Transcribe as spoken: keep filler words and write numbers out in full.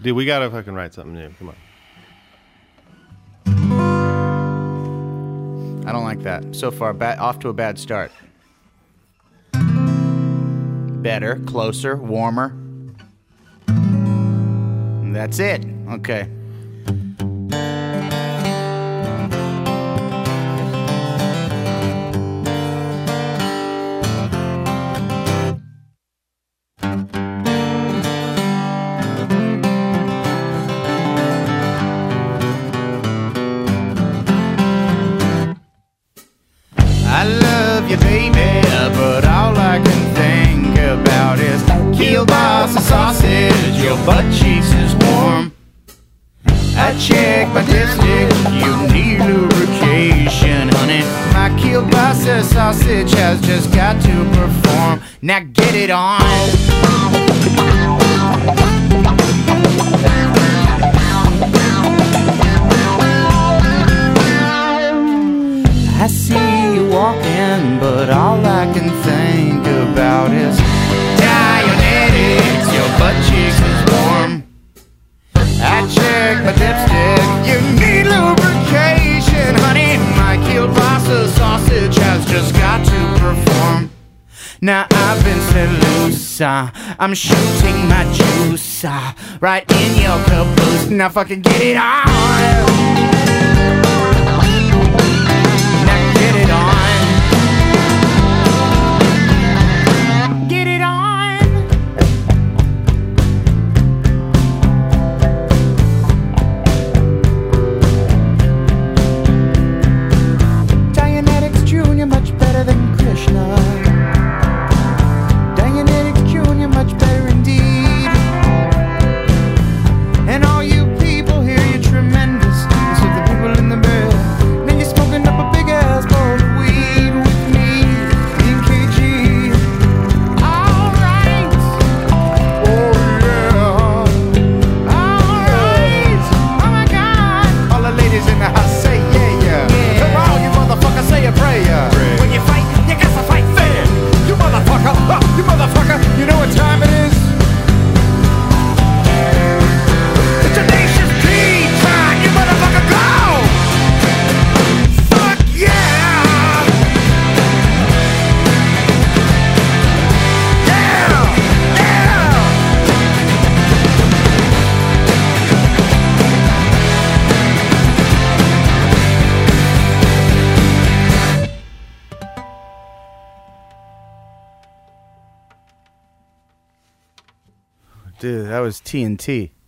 Dude, we gotta fucking write something new. Come on. I don't like that. So far, bad, off to a bad start. Better, closer, warmer. That's it. Okay. I love you, baby, but all I can think about is kielbasa sausage, your butt cheeks is warm. I check my dipstick, you need lubrication, honey. My kielbasa sausage has just got to perform. Now get it on. I see you walking, but all I can think about is Dianetics, your butt cheeks is warm. I check my dipstick, you need lubrication, honey. My kielbasa sausage has just got to perform. Now I've been set loose, uh, I'm shooting my juice uh, right in your caboose. Now fucking get it on. Get it on. Get it on. Dianetics Junior much better than Krishna. Dianetics Junior much better indeed. And all you people here, you're tremendous. So the people in the bed, now you're smoking up a big ass bowl of weed with me in K G. Alright. Oh yeah. Alright. Oh my God. All the ladies in the house say yeah, yeah. Yeah. Come on, you motherfucker, say a prayer. Pray. When you fight, you got to fight fair. You motherfucker. Oh, you motherfucker. You know what time it is? It's Tenacious D time. You motherfucker, go! Fuck yeah! Yeah! Yeah! Dude, that was T N T.